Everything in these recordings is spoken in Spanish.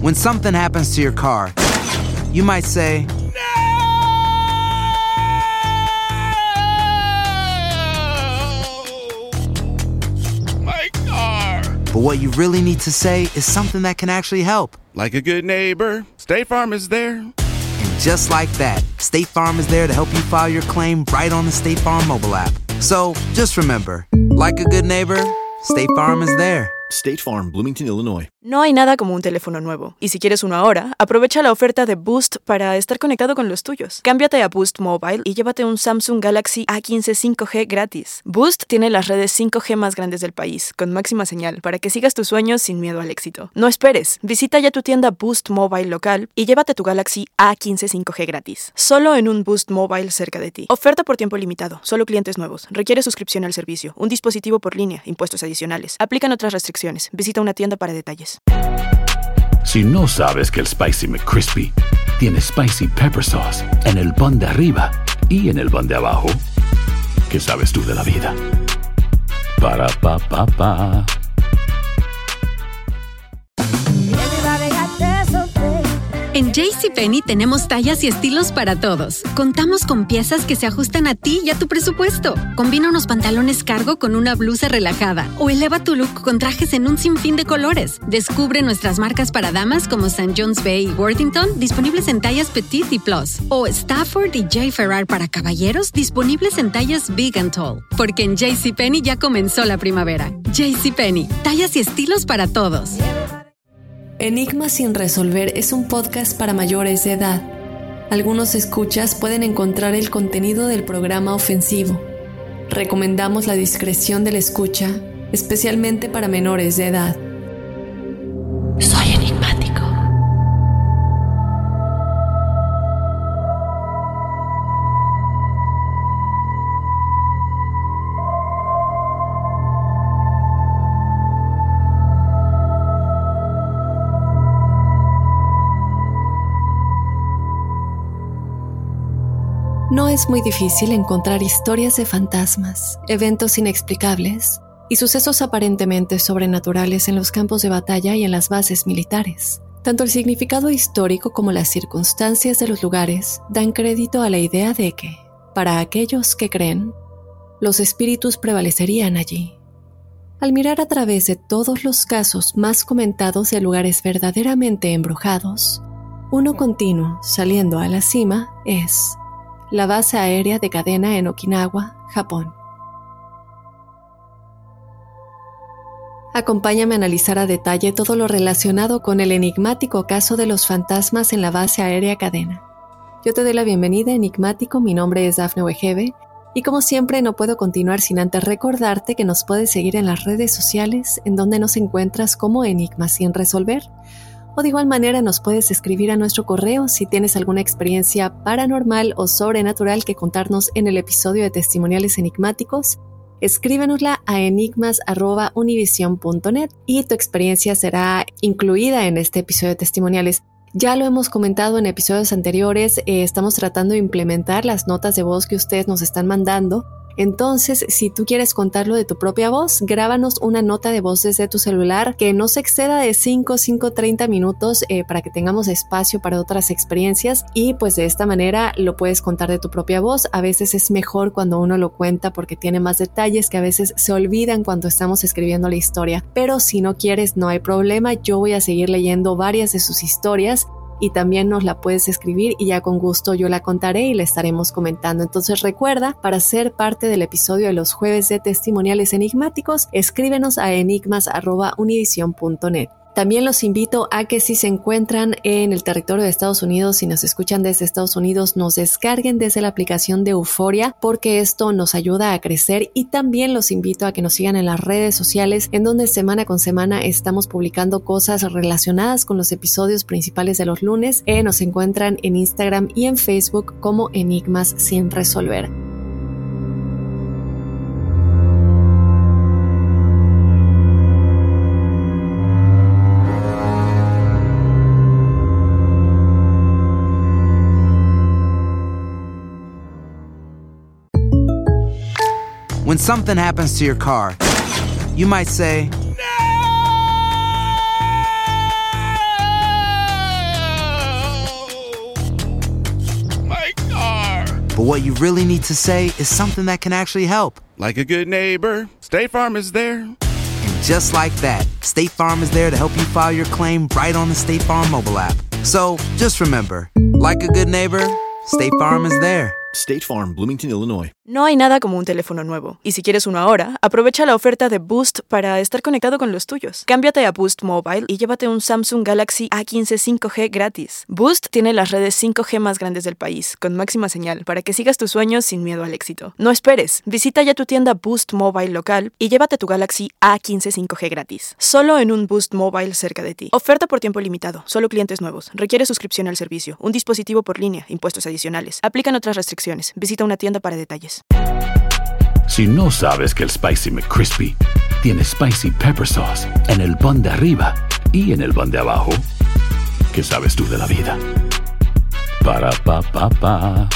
When something happens to your car, you might say, My car! but what you really need to say is something that can actually help. Like a good neighbor, State Farm is there. And just like that, State Farm is there to help you file your claim right on the State Farm mobile app. So just remember, like a good neighbor, State Farm is there. State Farm, Bloomington, Illinois. No hay nada como un teléfono nuevo. Y si quieres uno ahora, aprovecha la oferta de Boost para estar conectado con los tuyos. Cámbiate a Boost Mobile y llévate un Samsung Galaxy A15 5G gratis. Boost tiene las redes 5G más grandes del país, con máxima señal, para que sigas tus sueños sin miedo al éxito. No esperes, visita ya tu tienda Boost Mobile local y llévate tu Galaxy A15 5G gratis. Solo en un Boost Mobile cerca de ti. Oferta por tiempo limitado, solo clientes nuevos. Requiere suscripción al servicio, un dispositivo por línea, impuestos adicionales. Aplican otras restricciones. Visita una tienda para detalles. Si no sabes que el Spicy McCrispy tiene Spicy Pepper Sauce en el pan de arriba y en el pan de abajo, ¿qué sabes tú de la vida? Para, pa, pa, pa. En JCPenney tenemos tallas y estilos para todos. Contamos con piezas que se ajustan a ti y a tu presupuesto. Combina unos pantalones cargo con una blusa relajada o eleva tu look con trajes en un sinfín de colores. Descubre nuestras marcas para damas como St. John's Bay y Worthington, disponibles en tallas Petite y Plus. O Stafford y J. Ferrar para caballeros, disponibles en tallas Big and Tall. Porque en JCPenney ya comenzó la primavera. JCPenney, tallas y estilos para todos. Enigmas sin resolver es un podcast para mayores de edad. Algunos escuchas pueden encontrar el contenido del programa ofensivo. Recomendamos la discreción de la escucha, especialmente para menores de edad. Soy enigmático. No es muy difícil encontrar historias de fantasmas, eventos inexplicables y sucesos aparentemente sobrenaturales en los campos de batalla y en las bases militares. Tanto el significado histórico como las circunstancias de los lugares dan crédito a la idea de que, para aquellos que creen, los espíritus prevalecerían allí. Al mirar a través de todos los casos más comentados de lugares verdaderamente embrujados, uno continuo saliendo a la cima es la base aérea de Kadena en Okinawa, Japón. Acompáñame a analizar a detalle todo lo relacionado con el enigmático caso de los fantasmas en la base aérea Kadena. Yo te doy la bienvenida, enigmático, mi nombre es Dafne Wegebe, y como siempre no puedo continuar sin antes recordarte que nos puedes seguir en las redes sociales, en donde nos encuentras como Enigmas sin resolver, o de igual manera nos puedes escribir a nuestro correo si tienes alguna experiencia paranormal o sobrenatural que contarnos en el episodio de Testimoniales Enigmáticos. Escríbenosla a enigmas@univision.net y tu experiencia será incluida en este episodio de Testimoniales. Ya lo hemos comentado en episodios anteriores, estamos tratando de implementar las notas de voz que ustedes nos están mandando. Entonces, si tú quieres contarlo de tu propia voz, grábanos una nota de voz desde tu celular que no se exceda de 5-30 minutos para que tengamos espacio para otras experiencias y pues de esta manera lo puedes contar de tu propia voz. A veces es mejor cuando uno lo cuenta porque tiene más detalles que a veces se olvidan cuando estamos escribiendo la historia. Pero si no quieres, no hay problema, yo voy a seguir leyendo varias de sus historias y también nos la puedes escribir y ya con gusto yo la contaré y la estaremos comentando. Entonces recuerda, para ser parte del episodio de los jueves de Testimoniales Enigmáticos, escríbenos a enigmas@univision.net. También los invito a que si se encuentran en el territorio de Estados Unidos, si nos escuchan desde Estados Unidos, nos descarguen desde la aplicación de Euforia, porque esto nos ayuda a crecer. Y también los invito a que nos sigan en las redes sociales, en donde semana con semana estamos publicando cosas relacionadas con los episodios principales de los lunes. Nos encuentran en Instagram y en Facebook como Enigmas sin resolver. When something happens to your car, you might say, But what you really need to say is something that can actually help. Like a good neighbor, State Farm is there. And just like that, State Farm is there to help you file your claim right on the State Farm mobile app. So just remember, like a good neighbor, State Farm is there. State Farm, Bloomington, Illinois. No hay nada como un teléfono nuevo, y si quieres uno ahora, aprovecha la oferta de Boost para estar conectado con los tuyos. Cámbiate a Boost Mobile y llévate un Samsung Galaxy A15 5G gratis. Boost tiene las redes 5G más grandes del país, con máxima señal, para que sigas tus sueños sin miedo al éxito. No esperes, visita ya tu tienda Boost Mobile local y llévate tu Galaxy A15 5G gratis. Solo en un Boost Mobile cerca de ti. Oferta por tiempo limitado, solo clientes nuevos. Requiere suscripción al servicio, un dispositivo por línea, impuestos adicionales. Aplican otras restricciones. Visita una tienda para detalles. Si no sabes que el Spicy McCrispy tiene Spicy Pepper Sauce en el pan de arriba y en el pan de abajo, ¿qué sabes tú de la vida? Para, pa, pa, pa.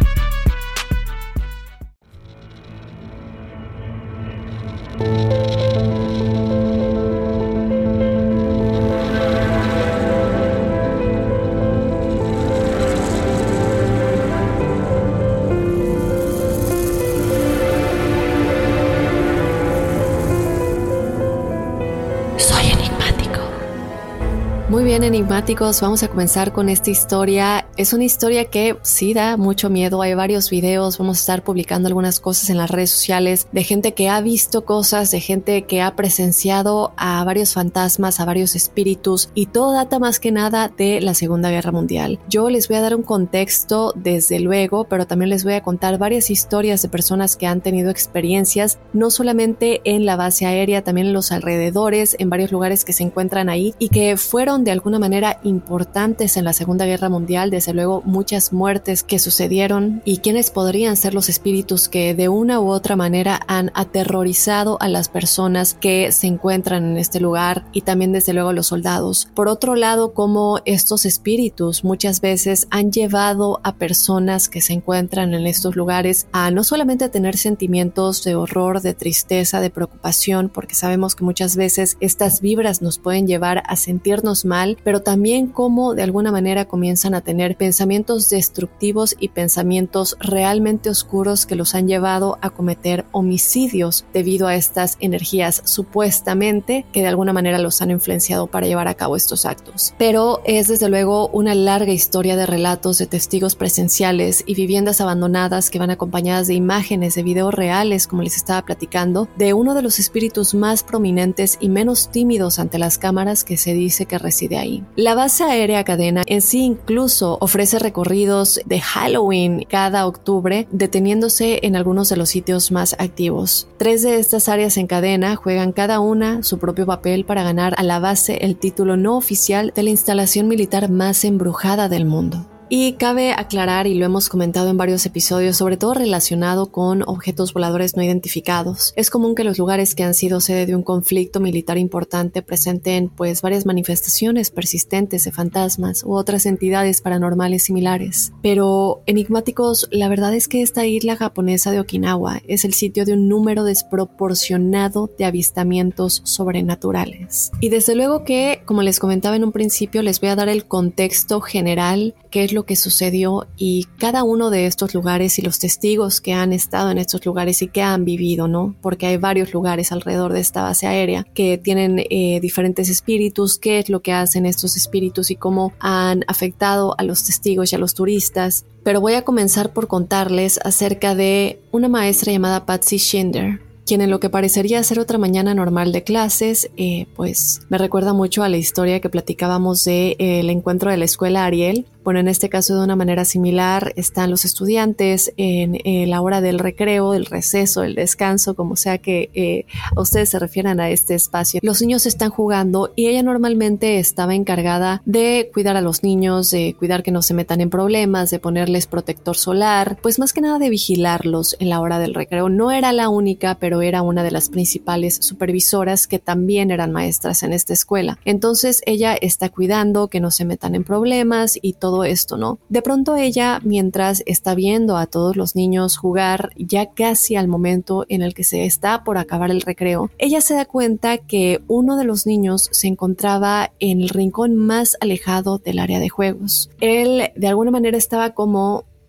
Muy bien, enigmáticos, vamos a comenzar con esta historia. Es una historia que sí da mucho miedo, hay varios videos, vamos a estar publicando algunas cosas en las redes sociales de gente que ha visto cosas, de gente que ha presenciado a varios fantasmas, a varios espíritus, y todo data más que nada de la Segunda Guerra Mundial. Yo les voy a dar un contexto desde luego, pero también les voy a contar varias historias de personas que han tenido experiencias, no solamente en la base aérea, también en los alrededores, en varios lugares que se encuentran ahí y que fueron de alguna manera importantes en la Segunda Guerra Mundial. Desde luego muchas muertes que sucedieron, y quiénes podrían ser los espíritus que de una u otra manera han aterrorizado a las personas que se encuentran en este lugar, y también desde luego los soldados. Por otro lado, cómo estos espíritus muchas veces han llevado a personas que se encuentran en estos lugares a no solamente tener sentimientos de horror, de tristeza, de preocupación, porque sabemos que muchas veces estas vibras nos pueden llevar a sentirnos mal, pero también cómo de alguna manera comienzan a tener pensamientos destructivos y pensamientos realmente oscuros que los han llevado a cometer homicidios debido a estas energías supuestamente que de alguna manera los han influenciado para llevar a cabo estos actos. Pero es desde luego una larga historia de relatos de testigos presenciales y viviendas abandonadas que van acompañadas de imágenes de videos reales, como les estaba platicando, de uno de los espíritus más prominentes y menos tímidos ante las cámaras que se dice que reside ahí. La base aérea Cadena en sí incluso ofrece recorridos de Halloween cada octubre, deteniéndose en algunos de los sitios más activos. 3 de estas áreas en Cadena juegan cada una su propio papel para ganar a la base el título no oficial de la instalación militar más embrujada del mundo. Y cabe aclarar, y lo hemos comentado en varios episodios, sobre todo relacionado con objetos voladores no identificados. Es común que los lugares que han sido sede de un conflicto militar importante presenten pues varias manifestaciones persistentes de fantasmas u otras entidades paranormales similares. Pero enigmáticos, la verdad es que esta isla japonesa de Okinawa es el sitio de un número desproporcionado de avistamientos sobrenaturales. Y desde luego que, como les comentaba en un principio, les voy a dar el contexto general, qué es lo que sucedió, y cada uno de estos lugares y los testigos que han estado en estos lugares y que han vivido, ¿no? Porque hay varios lugares alrededor de esta base aérea que tienen diferentes espíritus, qué es lo que hacen estos espíritus y cómo han afectado a los testigos y a los turistas. Pero voy a comenzar por contarles acerca de una maestra llamada Patsy Schinder, quien en lo que parecería ser otra mañana normal de clases, pues me recuerda mucho a la historia que platicábamos de el encuentro de la escuela Ariel. Bueno, en este caso de una manera similar están los estudiantes en la hora del recreo, el receso, el descanso, como sea que ustedes se refieran a este espacio. Los niños están jugando y ella normalmente estaba encargada de cuidar a los niños, de cuidar que no se metan en problemas, de ponerles protector solar, pues más que nada de vigilarlos en la hora del recreo. No era la única, pero era una de las principales supervisoras que también eran maestras en esta escuela. Entonces ella está cuidando que no se metan en problemas y todo esto, ¿no? De pronto ella, mientras está viendo a todos los niños jugar, ya casi al momento en el que se está por acabar el recreo, ella se da cuenta que uno de los niños se encontraba en el rincón más alejado del área de juegos. Él de alguna manera estaba como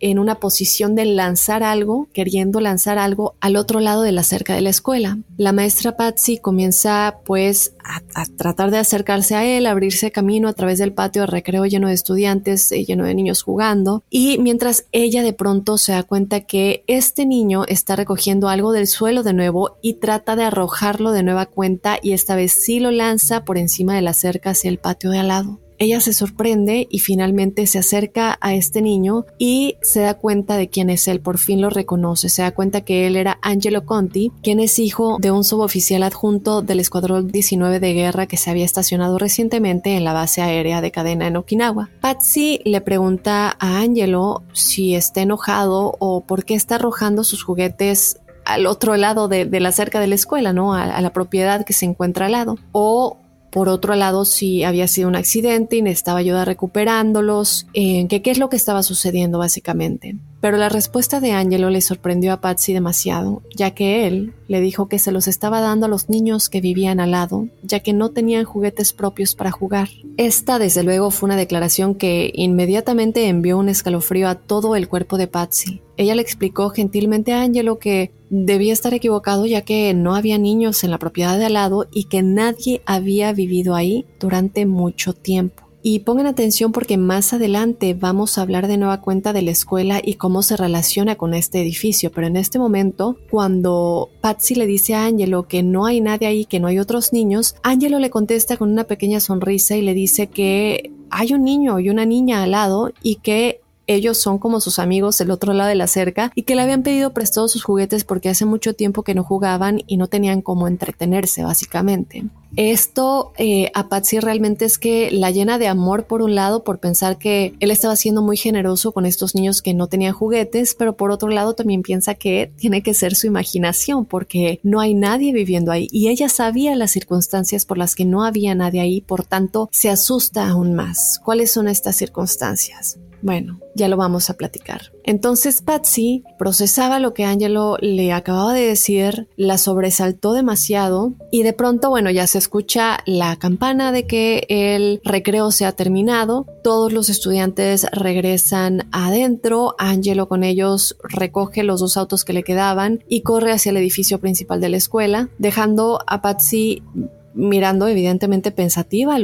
en una posición de lanzar algo, queriendo lanzar algo al otro lado de la cerca de la escuela. La maestra Patsy comienza pues a tratar de acercarse a él, a abrirse camino a través del patio de recreo lleno de estudiantes, lleno de niños jugando, y mientras ella de pronto se da cuenta que este niño está recogiendo algo del suelo de nuevo y trata de arrojarlo de nueva cuenta, y esta vez sí lo lanza por encima de la cerca hacia el patio de al lado. Ella se sorprende y finalmente se acerca a este niño y se da cuenta de quién es él, por fin lo reconoce, se da cuenta que él era Angelo Conti, quien es hijo de un suboficial adjunto del Escuadrón 19 de guerra que se había estacionado recientemente en la base aérea de Cadena en Okinawa. Patsy le pregunta a Angelo si está enojado o por qué está arrojando sus juguetes al otro lado de la cerca de la escuela, ¿no? A la propiedad que se encuentra al lado, o por otro lado, si había sido un accidente y necesitaba ayuda recuperándolos, qué es lo que estaba sucediendo básicamente. Pero la respuesta de Angelo le sorprendió a Patsy demasiado, ya que él le dijo que se los estaba dando a los niños que vivían al lado, ya que no tenían juguetes propios para jugar. Esta, desde luego, fue una declaración que inmediatamente envió un escalofrío a todo el cuerpo de Patsy. Ella le explicó gentilmente a Angelo que debía estar equivocado, ya que no había niños en la propiedad de al lado y que nadie había vivido ahí durante mucho tiempo. Y pongan atención porque más adelante vamos a hablar de nueva cuenta de la escuela y cómo se relaciona con este edificio, pero en este momento, cuando Patsy le dice a Angelo que no hay nadie ahí, que no hay otros niños, Angelo le contesta con una pequeña sonrisa y le dice que hay un niño y una niña al lado y que ellos son como sus amigos del otro lado de la cerca y que le habían pedido prestados sus juguetes porque hace mucho tiempo que no jugaban y no tenían cómo entretenerse, básicamente. Esto a Patsy realmente es que la llena de amor, por un lado, por pensar que él estaba siendo muy generoso con estos niños que no tenían juguetes, pero por otro lado también piensa que tiene que ser su imaginación porque no hay nadie viviendo ahí y ella sabía las circunstancias por las que no había nadie ahí, por tanto se asusta aún más. ¿Cuáles son estas circunstancias? Bueno, ya lo vamos a platicar. Entonces Patsy procesaba lo que Angelo le acababa de decir, la sobresaltó demasiado y de pronto, bueno, ya se escucha la campana de que el recreo se ha terminado. Todos los estudiantes regresan adentro. Angelo con ellos recoge los 2 autos que le quedaban y corre hacia el edificio principal de la escuela, dejando a Patsy mirando evidentemente pensativa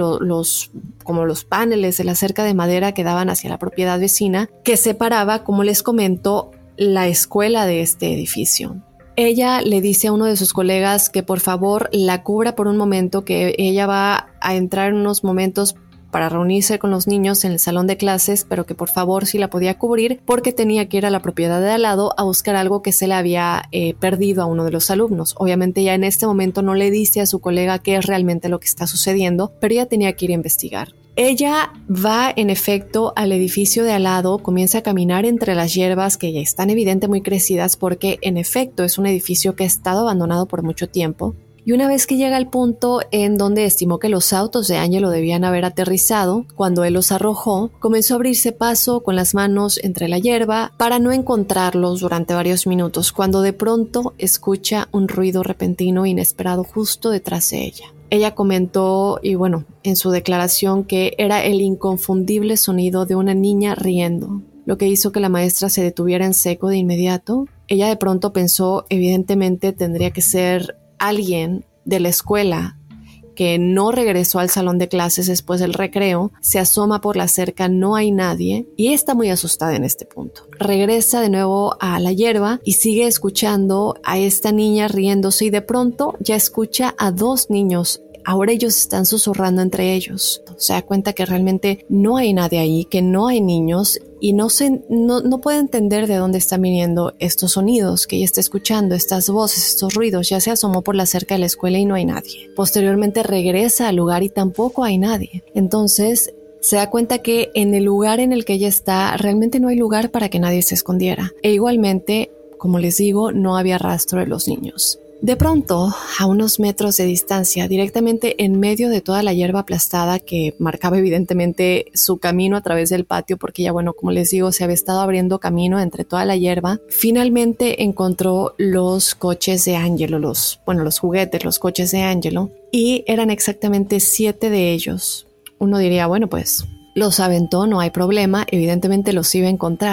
como los paneles de la cerca de madera que daban hacia la propiedad vecina que separaba, como les comento, la escuela de este edificio. Ella le dice a uno de sus colegas que por favor la cubra por un momento, que ella va a entrar en unos momentos para reunirse con los niños en el salón de clases, pero que por favor si la podía cubrir porque tenía que ir a la propiedad de al lado a buscar algo que se le había perdido a uno de los alumnos. Obviamente ya en este momento no le dice a su colega qué es realmente lo que está sucediendo, pero ella tenía que ir a investigar. Ella va en efecto al edificio de al lado, comienza a caminar entre las hierbas que ya están evidentemente muy crecidas porque en efecto es un edificio que ha estado abandonado por mucho tiempo. Y una vez que llega al punto en donde estimó que los autos de Angelo debían haber aterrizado, cuando él los arrojó, comenzó a abrirse paso con las manos entre la hierba para no encontrarlos durante varios minutos, cuando de pronto escucha un ruido repentino e inesperado justo detrás de ella. Ella comentó, y bueno, en su declaración, que era el inconfundible sonido de una niña riendo, lo que hizo que la maestra se detuviera en seco de inmediato. Ella de pronto pensó, evidentemente tendría que ser alguien de la escuela que no regresó al salón de clases después del recreo, se asoma por la cerca, no hay nadie y está muy asustada en este punto. Regresa de nuevo a la hierba y sigue escuchando a esta niña riéndose y de pronto ya escucha a 2 niños. Ahora ellos están susurrando entre ellos. Se da cuenta que realmente no hay nadie ahí, que no hay niños y no puede entender de dónde están viniendo estos sonidos que ella está escuchando, estas voces, estos ruidos. Ya se asomó por la cerca de la escuela y no hay nadie. Posteriormente regresa al lugar y tampoco hay nadie. Entonces se da cuenta que en el lugar en el que ella está realmente no hay lugar para que nadie se escondiera. E igualmente, como les digo, no había rastro de los niños. De pronto, a unos metros de distancia, directamente en medio de toda la hierba aplastada que marcaba evidentemente su camino a través del patio, porque ya, bueno, como les digo, se había estado abriendo camino entre toda la hierba, finalmente encontró los coches de Angelo, los juguetes, los coches de Angelo, y eran exactamente 7 de ellos. Uno diría, bueno, pues los aventó, no hay problema, evidentemente los iba a encontrar.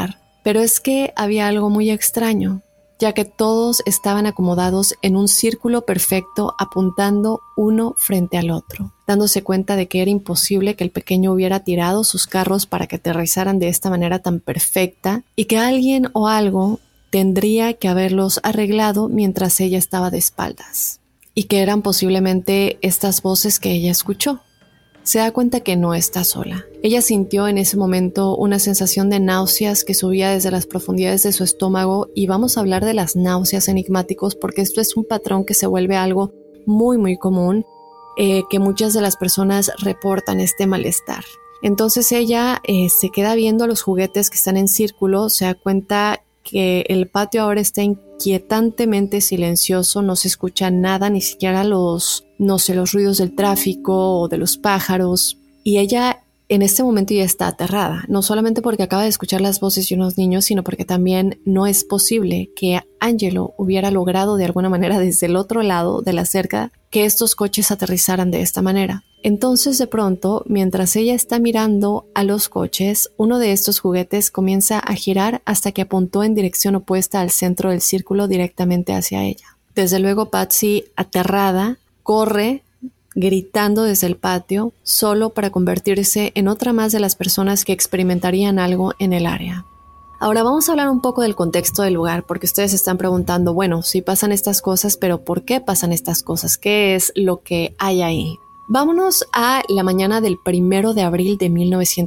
Pero es que había algo muy extraño, ya que todos estaban acomodados en un círculo perfecto apuntando uno frente al otro, dándose cuenta de que era imposible que el pequeño hubiera tirado sus carros para que aterrizaran de esta manera tan perfecta y que alguien o algo tendría que haberlos arreglado mientras ella estaba de espaldas, y que eran posiblemente estas voces que ella escuchó. Se da cuenta que no está sola. Ella sintió en ese momento una sensación de náuseas que subía desde las profundidades de su estómago, y vamos a hablar de las náuseas enigmáticos porque esto es un patrón que se vuelve algo muy muy común, que muchas de las personas reportan este malestar. Entonces ella se queda viendo los juguetes que están en círculo, se da cuenta que el patio ahora está inquietantemente silencioso, no se escucha nada, ni siquiera los ruidos del tráfico o de los pájaros. Y ella en este momento ya está aterrada, no solamente porque acaba de escuchar las voces de unos niños, sino porque también no es posible que Angelo hubiera logrado de alguna manera desde el otro lado de la cerca que estos coches aterrizaran de esta manera. Entonces de pronto, mientras ella está mirando a los coches, uno de estos juguetes comienza a girar hasta que apuntó en dirección opuesta al centro del círculo, directamente hacia ella. Desde luego Patsy, aterrada, corre gritando desde el patio, solo para convertirse en otra más de las personas que experimentarían algo en el área. Ahora vamos a hablar un poco del contexto del lugar, porque ustedes se están preguntando, bueno, sí pasan estas cosas, pero ¿por qué pasan estas cosas? ¿Qué es lo que hay ahí? Vámonos a la mañana del 1 de abril de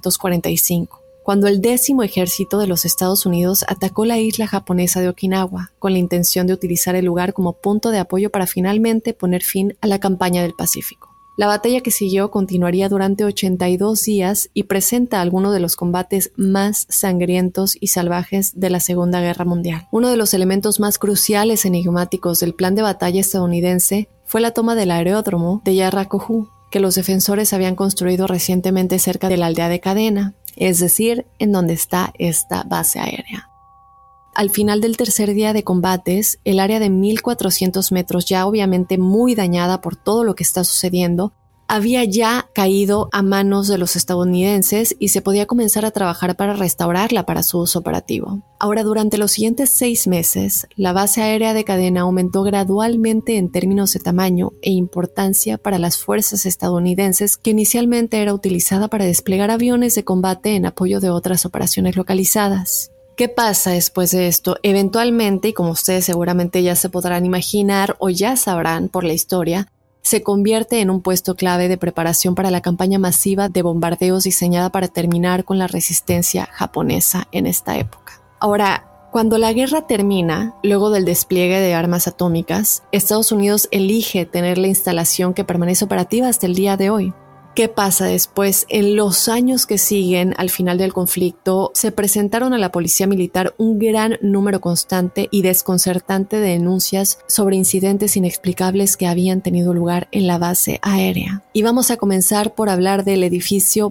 1945, cuando el 10º Ejército de los Estados Unidos atacó la isla japonesa de Okinawa, con la intención de utilizar el lugar como punto de apoyo para finalmente poner fin a la campaña del Pacífico. La batalla que siguió continuaría durante 82 días y presenta algunos de los combates más sangrientos y salvajes de la Segunda Guerra Mundial. Uno de los elementos más cruciales e enigmáticos del plan de batalla estadounidense fue la toma del aeródromo de Yarracojú, que los defensores habían construido recientemente cerca de la aldea de Cadena, es decir, en donde está esta base aérea. Al final del tercer día de combates, el área de 1.400 metros, ya obviamente muy dañada por todo lo que está sucediendo, había ya caído a manos de los estadounidenses y se podía comenzar a trabajar para restaurarla para su uso operativo. Ahora, durante los siguientes 6 meses, la base aérea de Cadena aumentó gradualmente en términos de tamaño e importancia para las fuerzas estadounidenses, que inicialmente era utilizada para desplegar aviones de combate en apoyo de otras operaciones localizadas. ¿Qué pasa después de esto? Eventualmente, y como ustedes seguramente ya se podrán imaginar o ya sabrán por la historia, se convierte en un puesto clave de preparación para la campaña masiva de bombardeos diseñada para terminar con la resistencia japonesa en esta época. Ahora, cuando la guerra termina, luego del despliegue de armas atómicas, Estados Unidos elige tener la instalación que permanece operativa hasta el día de hoy. ¿Qué pasa después? En los años que siguen al final del conflicto, se presentaron a la policía militar un gran número constante y desconcertante de denuncias sobre incidentes inexplicables que habían tenido lugar en la base aérea. Y vamos a comenzar por hablar del edificio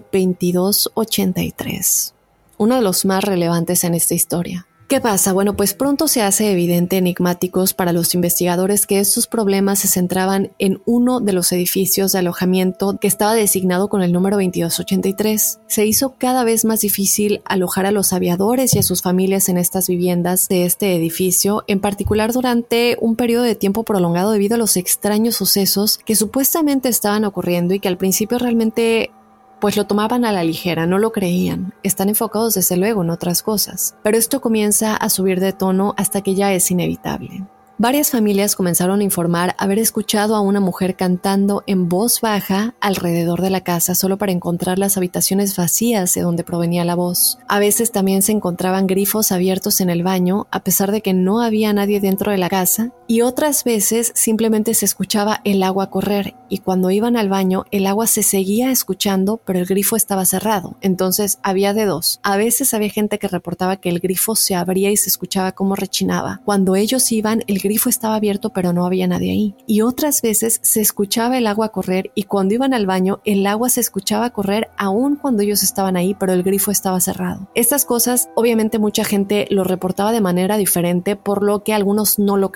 2283, uno de los más relevantes en esta historia. ¿Qué pasa? Bueno, pues pronto se hace evidente, enigmáticos para los investigadores, que estos problemas se centraban en uno de los edificios de alojamiento que estaba designado con el número 2283. Se hizo cada vez más difícil alojar a los aviadores y a sus familias en estas viviendas de este edificio, en particular durante un periodo de tiempo prolongado debido a los extraños sucesos que supuestamente estaban ocurriendo y que al principio realmente pues lo tomaban a la ligera, no lo creían. Están enfocados desde luego en otras cosas. Pero esto comienza a subir de tono hasta que ya es inevitable. Varias familias comenzaron a informar haber escuchado a una mujer cantando en voz baja alrededor de la casa solo para encontrar las habitaciones vacías de donde provenía la voz. A veces también se encontraban grifos abiertos en el baño a pesar de que no había nadie dentro de la casa, y otras veces simplemente se escuchaba el agua correr y cuando iban al baño el agua se seguía escuchando pero el grifo estaba cerrado. Entonces había de dos. A veces había gente que reportaba que el grifo se abría y se escuchaba cómo rechinaba. Cuando ellos iban, el grifo estaba abierto pero no había nadie ahí. Y otras veces se escuchaba el agua correr y cuando iban al baño el agua se escuchaba correr aún cuando ellos estaban ahí, pero el grifo estaba cerrado. Estas cosas obviamente mucha gente lo reportaba de manera diferente, por lo que algunos no lo creían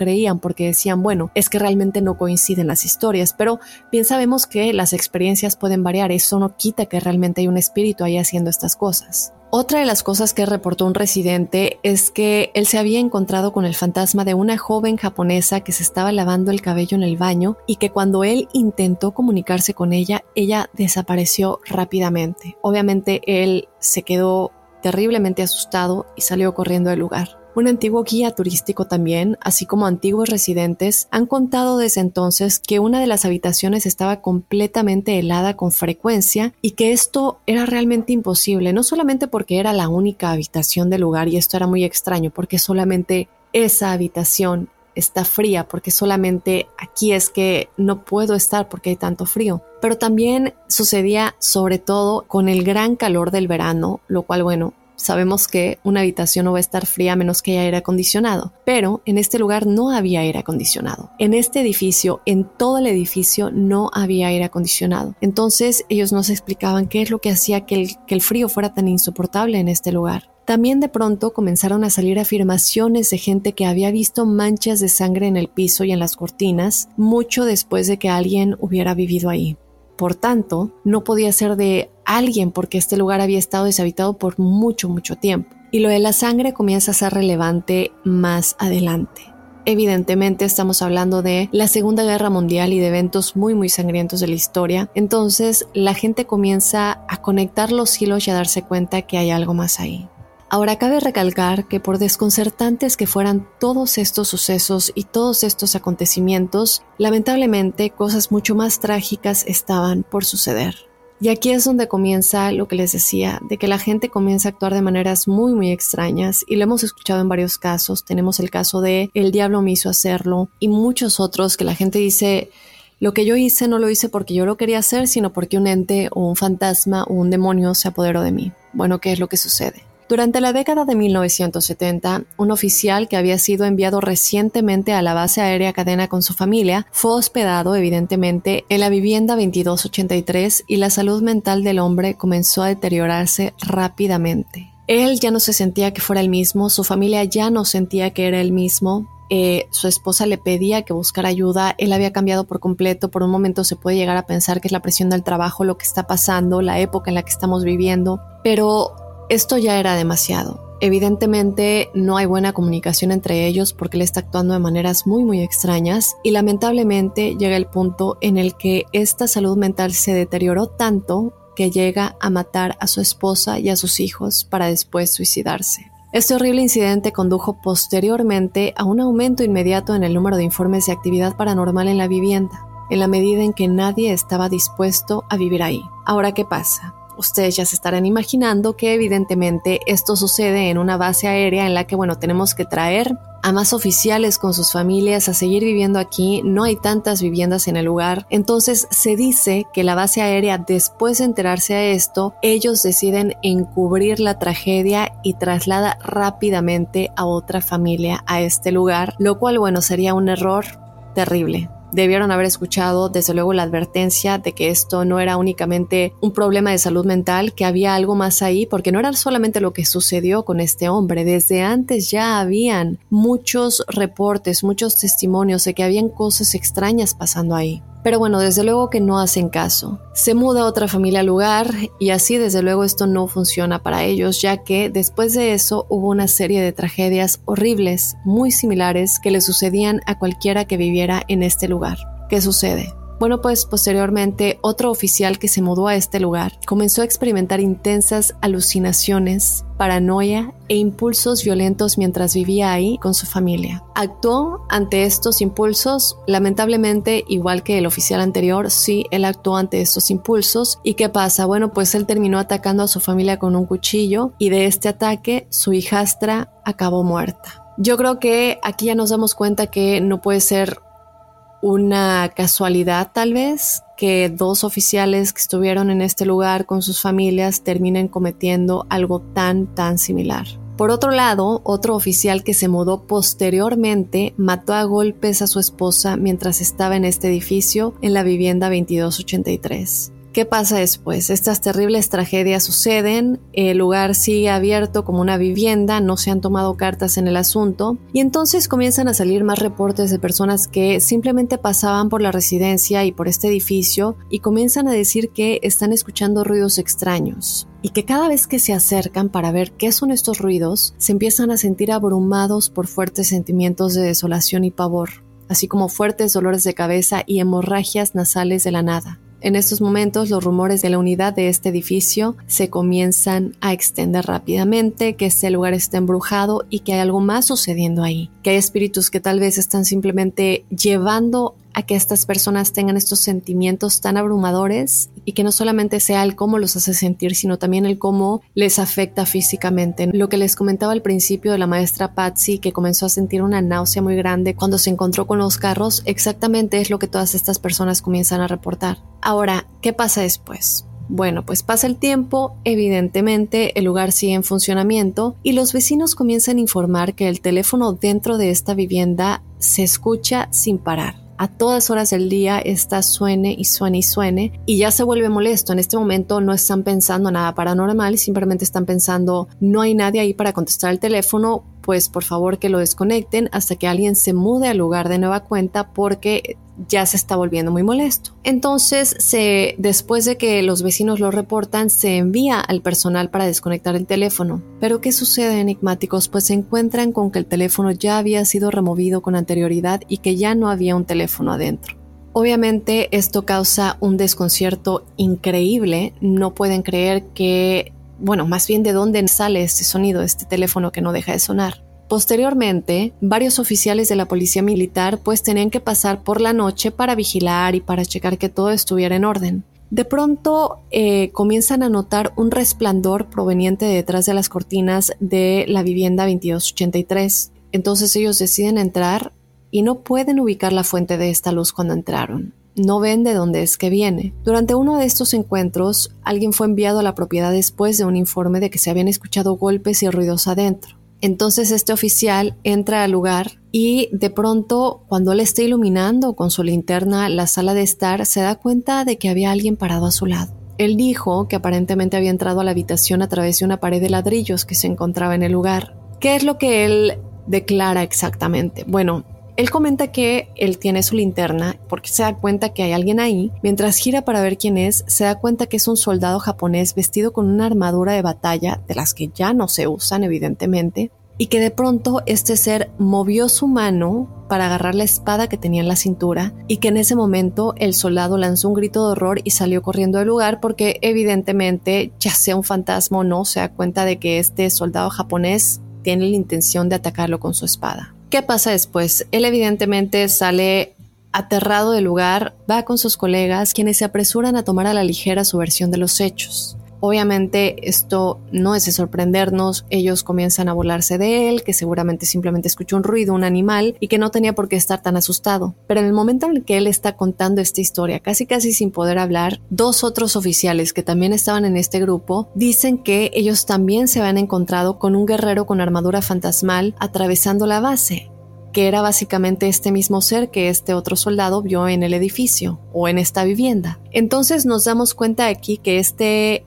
porque decían, bueno, es que realmente no coinciden las historias, pero bien sabemos que las experiencias pueden variar, eso no quita que realmente hay un espíritu ahí haciendo estas cosas. Otra de las cosas que reportó un residente es que él se había encontrado con el fantasma de una joven japonesa que se estaba lavando el cabello en el baño y que cuando él intentó comunicarse con ella, ella desapareció rápidamente. Obviamente él se quedó terriblemente asustado y salió corriendo del lugar. Un antiguo guía turístico también, así como antiguos residentes, han contado desde entonces que una de las habitaciones estaba completamente helada con frecuencia y que esto era realmente imposible, no solamente porque era la única habitación del lugar, y esto era muy extraño, porque solamente esa habitación está fría, porque solamente aquí es que no puedo estar porque hay tanto frío. Pero también sucedía sobre todo con el gran calor del verano, lo cual, bueno, sabemos que una habitación no va a estar fría a menos que haya aire acondicionado, pero en este lugar no había aire acondicionado. En este edificio, en todo el edificio, no había aire acondicionado. Entonces ellos nos explicaban qué es lo que hacía que el frío fuera tan insoportable en este lugar. También de pronto comenzaron a salir afirmaciones de gente que había visto manchas de sangre en el piso y en las cortinas, mucho después de que alguien hubiera vivido ahí. Por tanto, no podía ser de alguien porque este lugar había estado deshabitado por mucho tiempo. Y lo de la sangre comienza a ser relevante más adelante. Evidentemente estamos hablando de la Segunda Guerra Mundial y de eventos muy sangrientos de la historia. Entonces la gente comienza a conectar los hilos y a darse cuenta que hay algo más ahí. Ahora cabe recalcar que por desconcertantes que fueran todos estos sucesos y todos estos acontecimientos, lamentablemente cosas mucho más trágicas estaban por suceder. Y aquí es donde comienza lo que les decía, de que la gente comienza a actuar de maneras muy extrañas, y lo hemos escuchado en varios casos. Tenemos el caso de el diablo me hizo hacerlo y muchos otros que la gente dice, lo que yo hice no lo hice porque yo lo quería hacer, sino porque un ente o un fantasma o un demonio se apoderó de mí. Bueno, ¿qué es lo que sucede? Durante la década de 1970, un oficial que había sido enviado recientemente a la base aérea Cadena con su familia fue hospedado, evidentemente, en la vivienda 2283 y la salud mental del hombre comenzó a deteriorarse rápidamente. Él ya no se sentía que fuera el mismo, su familia ya no sentía que era el mismo. Su esposa le pedía que buscara ayuda, él había cambiado por completo. Por un momento se puede llegar a pensar que es la presión del trabajo, lo que está pasando, la época en la que estamos viviendo, pero esto ya era demasiado. Evidentemente no hay buena comunicación entre ellos porque él está actuando de maneras muy extrañas, y lamentablemente llega el punto en el que esta salud mental se deterioró tanto que llega a matar a su esposa y a sus hijos para después suicidarse. Este horrible incidente condujo posteriormente a un aumento inmediato en el número de informes de actividad paranormal en la vivienda, en la medida en que nadie estaba dispuesto a vivir ahí. Ahora, ¿qué pasa? Ustedes ya se estarán imaginando que evidentemente esto sucede en una base aérea en la que, tenemos que traer a más oficiales con sus familias a seguir viviendo aquí. No hay tantas viviendas en el lugar. Entonces se dice que la base aérea, después de enterarse de esto, ellos deciden encubrir la tragedia y traslada rápidamente a otra familia a este lugar, lo cual, sería un error terrible. Debieron haber escuchado desde luego la advertencia de que esto no era únicamente un problema de salud mental, que había algo más ahí, porque no era solamente lo que sucedió con este hombre. Desde antes ya habían muchos reportes, muchos testimonios de que habían cosas extrañas pasando ahí. Pero desde luego que no hacen caso. Se muda otra familia al lugar y así desde luego esto no funciona para ellos, ya que después de eso hubo una serie de tragedias horribles, muy similares, que le sucedían a cualquiera que viviera en este lugar. ¿Qué sucede? Posteriormente, otro oficial que se mudó a este lugar comenzó a experimentar intensas alucinaciones, paranoia e impulsos violentos mientras vivía ahí con su familia. Actuó ante estos impulsos, lamentablemente, igual que el oficial anterior. Sí, él actuó ante estos impulsos. ¿Y qué pasa? Él terminó atacando a su familia con un cuchillo, y de este ataque su hijastra acabó muerta. Yo creo que aquí ya nos damos cuenta que no puede ser una casualidad, tal vez, que dos oficiales que estuvieron en este lugar con sus familias terminen cometiendo algo tan similar. Por otro lado, otro oficial que se mudó posteriormente mató a golpes a su esposa mientras estaba en este edificio, en la vivienda 2283. ¿Qué pasa después? Estas terribles tragedias suceden, el lugar sigue abierto como una vivienda, no se han tomado cartas en el asunto y entonces comienzan a salir más reportes de personas que simplemente pasaban por la residencia y por este edificio y comienzan a decir que están escuchando ruidos extraños y que cada vez que se acercan para ver qué son estos ruidos, se empiezan a sentir abrumados por fuertes sentimientos de desolación y pavor, así como fuertes dolores de cabeza y hemorragias nasales de la nada. En estos momentos, los rumores de la unidad de este edificio se comienzan a extender rápidamente, que este lugar está embrujado y que hay algo más sucediendo ahí, que hay espíritus que tal vez están simplemente llevando a que estas personas tengan estos sentimientos tan abrumadores y que no solamente sea el cómo los hace sentir, sino también el cómo les afecta físicamente. Lo que les comentaba al principio de la maestra Patsy, que comenzó a sentir una náusea muy grande cuando se encontró con los carros, exactamente es lo que todas estas personas comienzan a reportar. Ahora, ¿qué pasa después? Bueno, pues pasa el tiempo, evidentemente el lugar sigue en funcionamiento y los vecinos comienzan a informar que el teléfono dentro de esta vivienda se escucha sin parar. A todas horas del día está suene y suene y suene y ya se vuelve molesto. En este momento no están pensando nada paranormal, simplemente están pensando no hay nadie ahí para contestar el teléfono, pues por favor que lo desconecten hasta que alguien se mude al lugar de nueva cuenta porque ya se está volviendo muy molesto. Entonces, después de que los vecinos lo reportan, se envía al personal para desconectar el teléfono. Pero ¿qué sucede, enigmáticos? Pues se encuentran con que el teléfono ya había sido removido con anterioridad y que ya no había un teléfono adentro. Obviamente esto causa un desconcierto increíble. No pueden creer que, más bien de dónde sale este sonido, este teléfono que no deja de sonar. Posteriormente, varios oficiales de la policía militar pues tenían que pasar por la noche para vigilar y para checar que todo estuviera en orden. De pronto comienzan a notar un resplandor proveniente de detrás de las cortinas de la vivienda 2283. Entonces ellos deciden entrar y no pueden ubicar la fuente de esta luz cuando entraron. No ven de dónde es que viene. Durante uno de estos encuentros, alguien fue enviado a la propiedad después de un informe de que se habían escuchado golpes y ruidos adentro. Entonces este oficial entra al lugar y de pronto, cuando él está iluminando con su linterna la sala de estar, se da cuenta de que había alguien parado a su lado. Él dijo que aparentemente había entrado a la habitación a través de una pared de ladrillos que se encontraba en el lugar. ¿Qué es lo que él declara exactamente? Bueno, él comenta que él tiene su linterna porque se da cuenta que hay alguien ahí. Mientras gira para ver quién es, se da cuenta que es un soldado japonés vestido con una armadura de batalla, de las que ya no se usan evidentemente, y que de pronto este ser movió su mano para agarrar la espada que tenía en la cintura y que en ese momento el soldado lanzó un grito de horror y salió corriendo del lugar porque evidentemente, ya sea un fantasma o no, se da cuenta de que este soldado japonés tiene la intención de atacarlo con su espada. ¿Qué pasa después? Él evidentemente sale aterrado del lugar, va con sus colegas, quienes se apresuran a tomar a la ligera su versión de los hechos. Obviamente esto no es de sorprendernos, ellos comienzan a burlarse de él, que seguramente simplemente escuchó un ruido, un animal, y que no tenía por qué estar tan asustado. Pero en el momento en el que él está contando esta historia, casi sin poder hablar, dos otros oficiales que también estaban en este grupo dicen que ellos también se habían encontrado con un guerrero con armadura fantasmal atravesando la base, que era básicamente este mismo ser que este otro soldado vio en el edificio o en esta vivienda. Entonces nos damos cuenta aquí que este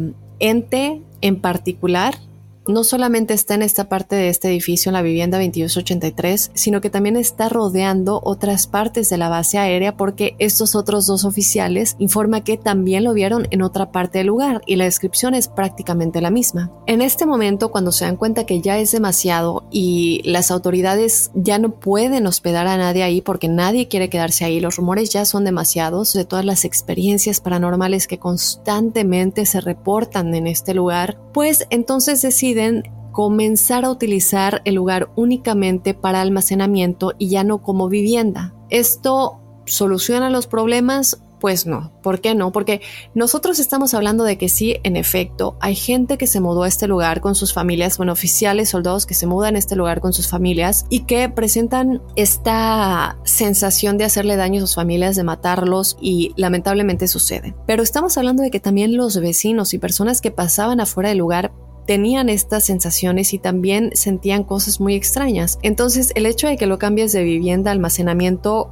ente en particular no solamente está en esta parte de este edificio, en la vivienda 2283, sino que también está rodeando otras partes de la base aérea porque estos otros dos oficiales informan que también lo vieron en otra parte del lugar y la descripción es prácticamente la misma. En este momento, cuando se dan cuenta que ya es demasiado y las autoridades ya no pueden hospedar a nadie ahí porque nadie quiere quedarse ahí, los rumores ya son demasiados de todas las experiencias paranormales que constantemente se reportan en este lugar, pues entonces deciden comenzar a utilizar el lugar únicamente para almacenamiento y ya no como vivienda. ¿Esto soluciona los problemas? Pues no. ¿Por qué no? Porque nosotros estamos hablando de que sí, en efecto, hay gente que se mudó a este lugar con sus familias, oficiales, soldados que se mudan a este lugar con sus familias y que presentan esta sensación de hacerle daño a sus familias, de matarlos y lamentablemente sucede. Pero estamos hablando de que también los vecinos y personas que pasaban afuera del lugar tenían estas sensaciones y también sentían cosas muy extrañas. Entonces, el hecho de que lo cambies de vivienda a almacenamiento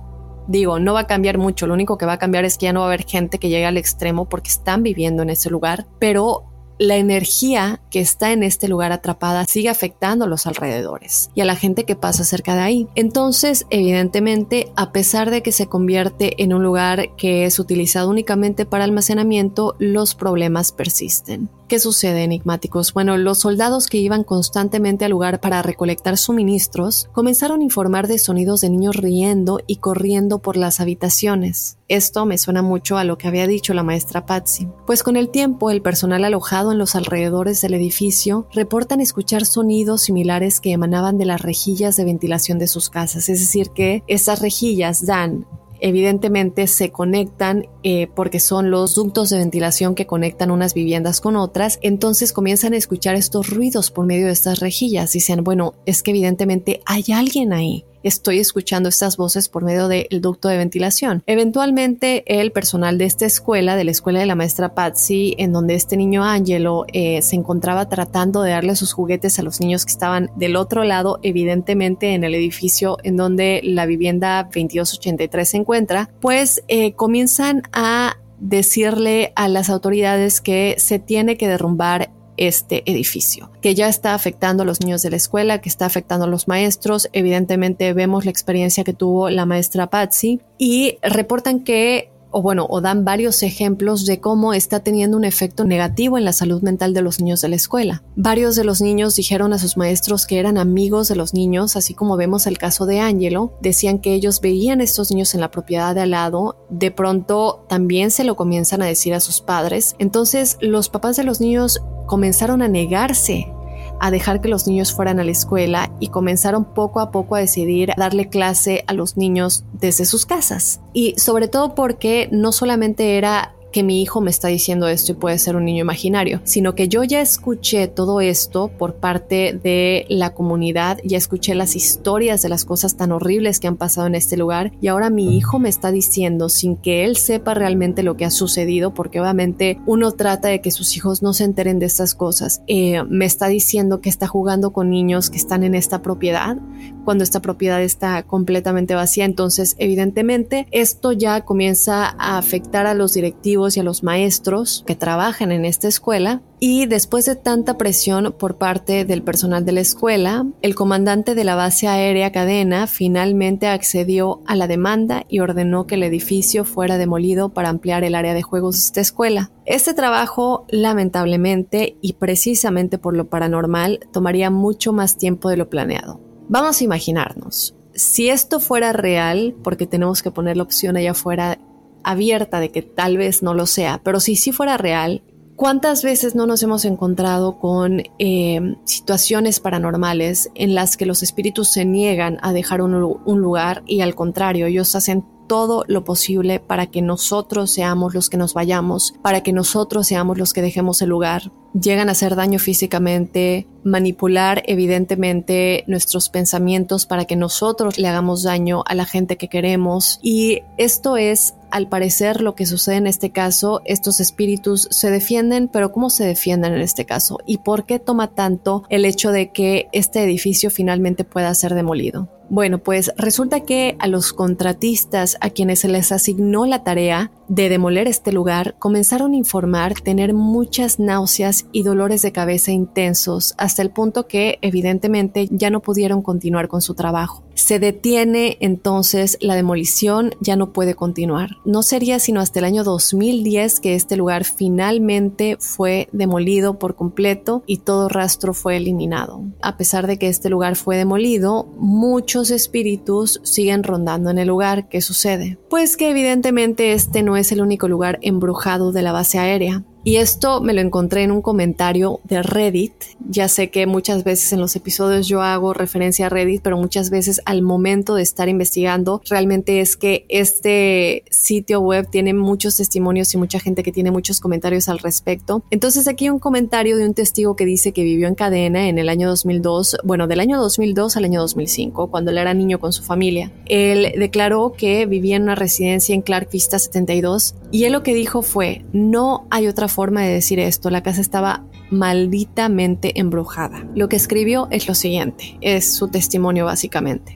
Digo, no va a cambiar mucho, lo único que va a cambiar es que ya no va a haber gente que llegue al extremo porque están viviendo en ese lugar, pero la energía que está en este lugar atrapada sigue afectando a los alrededores y a la gente que pasa cerca de ahí. Entonces, evidentemente, a pesar de que se convierte en un lugar que es utilizado únicamente para almacenamiento, los problemas persisten. ¿Qué sucede, enigmáticos? Bueno, los soldados que iban constantemente al lugar para recolectar suministros comenzaron a informar de sonidos de niños riendo y corriendo por las habitaciones. Esto me suena mucho a lo que había dicho la maestra Patsy, pues con el tiempo el personal alojado en los alrededores del edificio reportan escuchar sonidos similares que emanaban de las rejillas de ventilación de sus casas, es decir que esas rejillas evidentemente se conectan porque son los ductos de ventilación que conectan unas viviendas con otras, entonces comienzan a escuchar estos ruidos por medio de estas rejillas. Dicen, bueno, es que evidentemente hay alguien ahí. Estoy escuchando estas voces por medio del ducto de ventilación. Eventualmente el personal de esta escuela, de la escuela de la maestra Patsy, en donde este niño Angelo se encontraba tratando de darle sus juguetes a los niños que estaban del otro lado, evidentemente en el edificio en donde la vivienda 2283 se encuentra, pues comienzan a decirle a las autoridades que se tiene que derrumbar este edificio, que ya está afectando a los niños de la escuela, que está afectando a los maestros. Evidentemente vemos la experiencia que tuvo la maestra Patsy y reportan que o dan varios ejemplos de cómo está teniendo un efecto negativo en la salud mental de los niños de la escuela. Varios de los niños dijeron a sus maestros que eran amigos de los niños, así como vemos el caso de Angelo. Decían que ellos veían a estos niños en la propiedad de al lado, de pronto también se lo comienzan a decir a sus padres. Entonces los papás de los niños comenzaron a negarse a dejar que los niños fueran a la escuela y comenzaron poco a poco a decidir darle clase a los niños desde sus casas. Y sobre todo porque no solamente era que mi hijo me está diciendo esto y puede ser un niño imaginario, sino que yo ya escuché todo esto por parte de la comunidad, ya escuché las historias de las cosas tan horribles que han pasado en este lugar y ahora mi hijo me está diciendo sin que él sepa realmente lo que ha sucedido, porque obviamente uno trata de que sus hijos no se enteren de estas cosas. Me está diciendo que está jugando con niños que están en esta propiedad cuando esta propiedad está completamente vacía. Entonces evidentemente esto ya comienza a afectar a los directivos y a los maestros que trabajan en esta escuela. Y después de tanta presión por parte del personal de la escuela, el comandante de la base aérea Cadena finalmente accedió a la demanda y ordenó que el edificio fuera demolido para ampliar el área de juegos de esta escuela. Este trabajo, lamentablemente y precisamente por lo paranormal, tomaría mucho más tiempo de lo planeado. Vamos a imaginarnos, si esto fuera real, porque tenemos que poner la opción allá afuera abierta de que tal vez no lo sea, pero si sí fuera real, ¿cuántas veces no nos hemos encontrado con situaciones paranormales en las que los espíritus se niegan a dejar un lugar y al contrario, ellos hacen todo lo posible para que nosotros seamos los que nos vayamos, para que nosotros seamos los que dejemos el lugar? Llegan a hacer daño físicamente, manipular evidentemente nuestros pensamientos para que nosotros le hagamos daño a la gente que queremos. Y esto es, al parecer, lo que sucede en este caso. Estos espíritus se defienden, pero ¿cómo se defienden en este caso? ¿Y por qué toma tanto el hecho de que este edificio finalmente pueda ser demolido? Bueno, pues resulta que a los contratistas a quienes se les asignó la tarea de demoler este lugar comenzaron a informar tener muchas náuseas y dolores de cabeza intensos hasta el punto que evidentemente ya no pudieron continuar con su trabajo. Se detiene entonces la demolición, ya no puede continuar. No sería sino hasta el año 2010 que este lugar finalmente fue demolido por completo y todo rastro fue eliminado. A pesar de que este lugar fue demolido, muchos espíritus siguen rondando en el lugar. ¿Qué sucede? Pues que evidentemente este no es el único lugar embrujado de la base aérea. Y esto me lo encontré en un comentario de Reddit. Ya sé que muchas veces en los episodios yo hago referencia a Reddit, pero muchas veces al momento de estar investigando, realmente es que este sitio web tiene muchos testimonios y mucha gente que tiene muchos comentarios al respecto. Entonces aquí hay un comentario de un testigo que dice que vivió en Cadena en el año 2002, del año 2002 al año 2005, cuando él era niño con su familia. Él declaró que vivía en una residencia en Clark Vista 72 y él lo que dijo fue: no hay otra forma de decir esto, la casa estaba malditamente embrujada. Lo que escribió es lo siguiente, es su testimonio básicamente.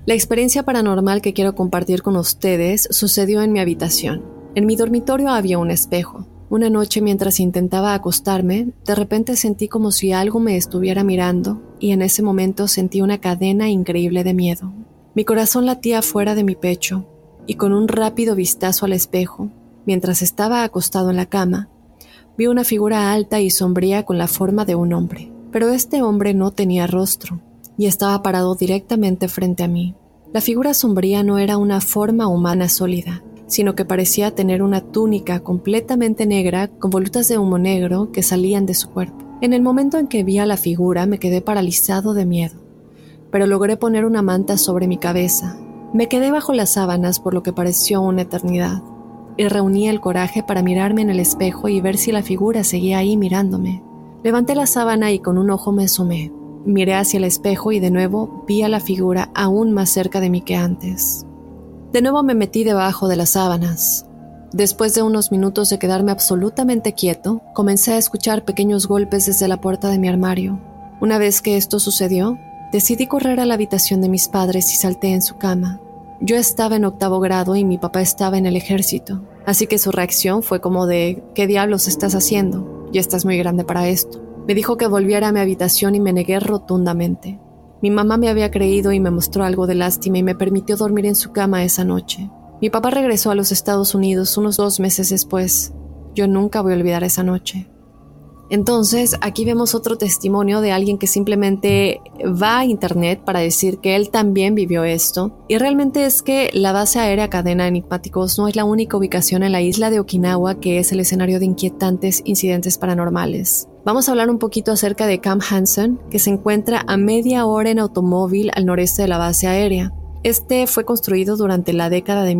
La experiencia paranormal que quiero compartir con ustedes sucedió en mi habitación. En mi dormitorio había un espejo. Una noche, mientras intentaba acostarme, de repente sentí como si algo me estuviera mirando y en ese momento sentí una cadena increíble de miedo. Mi corazón latía fuera de mi pecho y con un rápido vistazo al espejo, mientras estaba acostado en la cama, vi una figura alta y sombría con la forma de un hombre. Pero este hombre no tenía rostro y estaba parado directamente frente a mí. La figura sombría no era una forma humana sólida, sino que parecía tener una túnica completamente negra con volutas de humo negro que salían de su cuerpo. En el momento en que vi a la figura me quedé paralizado de miedo, pero logré poner una manta sobre mi cabeza. Me quedé bajo las sábanas por lo que pareció una eternidad, y reuní el coraje para mirarme en el espejo y ver si la figura seguía ahí mirándome. Levanté la sábana y con un ojo me asomé. Miré hacia el espejo y de nuevo vi a la figura aún más cerca de mí que antes. De nuevo me metí debajo de las sábanas. Después de unos minutos de quedarme absolutamente quieto, comencé a escuchar pequeños golpes desde la puerta de mi armario. Una vez que esto sucedió, decidí correr a la habitación de mis padres y salté en su cama. Yo estaba en 8º grado y mi papá estaba en el ejército, así que su reacción fue como de ¿qué diablos estás haciendo? Ya estás muy grande para esto. Me dijo que volviera a mi habitación y me negué rotundamente. Mi mamá me había creído y me mostró algo de lástima y me permitió dormir en su cama esa noche. Mi papá regresó a los Estados Unidos unos 2 meses después. Yo nunca voy a olvidar esa noche. Entonces, aquí vemos otro testimonio de alguien que simplemente va a internet para decir que él también vivió esto. Y realmente es que la base aérea Cadena Enigmáticos no es la única ubicación en la isla de Okinawa que es el escenario de inquietantes incidentes paranormales. Vamos a hablar un poquito acerca de Camp Hansen, que se encuentra a media hora en automóvil al noreste de la base aérea. Este fue construido durante la década de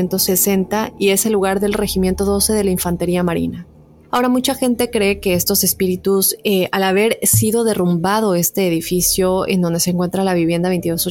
1960 y es el lugar del Regimiento 12 de la Infantería Marina. Ahora, mucha gente cree que estos espíritus, al haber sido derrumbado este edificio en donde se encuentra la vivienda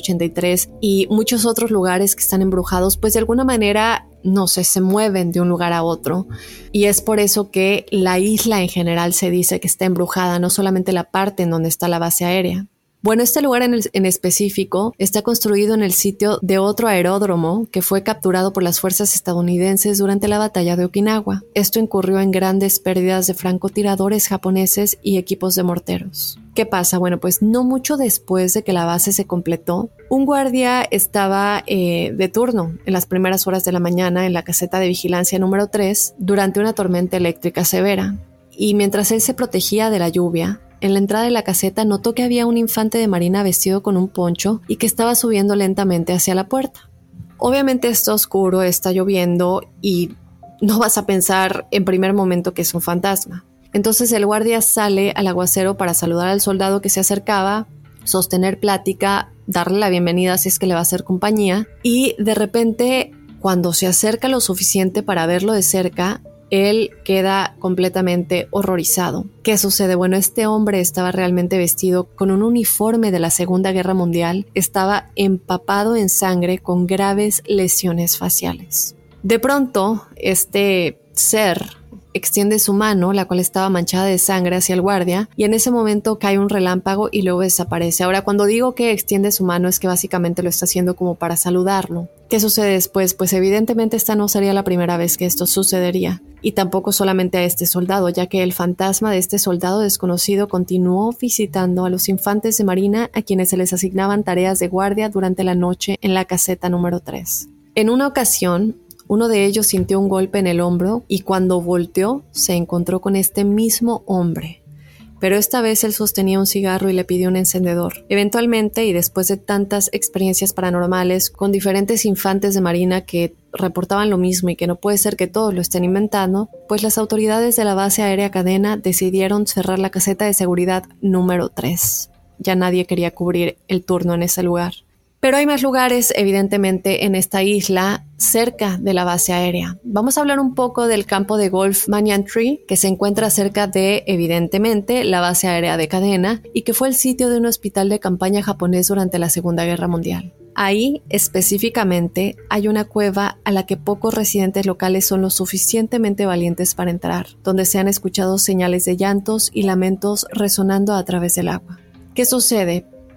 2283 y muchos otros lugares que están embrujados, pues de alguna manera, no sé, se mueven de un lugar a otro. Y es por eso que la isla en general se dice que está embrujada, no solamente la parte en donde está la base aérea. Bueno, este lugar en específico está construido en el sitio de otro aeródromo que fue capturado por las fuerzas estadounidenses durante la batalla de Okinawa. Esto incurrió en grandes pérdidas de francotiradores japoneses y equipos de morteros. ¿Qué pasa? Bueno, pues no mucho después de que la base se completó, un guardia estaba de turno en las primeras horas de la mañana en la caseta de vigilancia número 3 durante una tormenta eléctrica severa. Y mientras él se protegía de la lluvia, en la entrada de la caseta notó que había un infante de marina vestido con un poncho y que estaba subiendo lentamente hacia la puerta. Obviamente está oscuro, está lloviendo y no vas a pensar en primer momento que es un fantasma. Entonces el guardia sale al aguacero para saludar al soldado que se acercaba, sostener plática, darle la bienvenida si es que le va a hacer compañía y de repente cuando se acerca lo suficiente para verlo de cerca, él queda completamente horrorizado. ¿Qué sucede? Bueno, este hombre estaba realmente vestido con un uniforme de la Segunda Guerra Mundial, estaba empapado en sangre con graves lesiones faciales. De pronto, este ser extiende su mano, la cual estaba manchada de sangre, hacia el guardia y en ese momento cae un relámpago y luego desaparece. Ahora, cuando digo que extiende su mano es que básicamente lo está haciendo como para saludarlo. ¿Qué sucede después? Pues evidentemente esta no sería la primera vez que esto sucedería y tampoco solamente a este soldado, ya que el fantasma de este soldado desconocido continuó visitando a los infantes de marina a quienes se les asignaban tareas de guardia durante la noche en la caseta número 3. En una ocasión, uno de ellos sintió un golpe en el hombro y cuando volteó se encontró con este mismo hombre. Pero esta vez él sostenía un cigarro y le pidió un encendedor. Eventualmente, y después de tantas experiencias paranormales con diferentes infantes de marina que reportaban lo mismo y que no puede ser que todos lo estén inventando, pues las autoridades de la base aérea Cadena decidieron cerrar la caseta de seguridad número 3. Ya nadie quería cubrir el turno en ese lugar. Pero hay más lugares, evidentemente, en esta isla cerca de la base aérea. Vamos a hablar un poco del campo de golf Banyan Tree, que se encuentra cerca de, evidentemente, la base aérea de Cadena y que fue el sitio de un hospital de campaña japonés durante la Segunda Guerra Mundial. Ahí, específicamente, hay una cueva a la que pocos residentes locales son lo suficientemente valientes para entrar, donde se han escuchado señales de llantos y lamentos resonando a través del agua. ¿Qué sucede?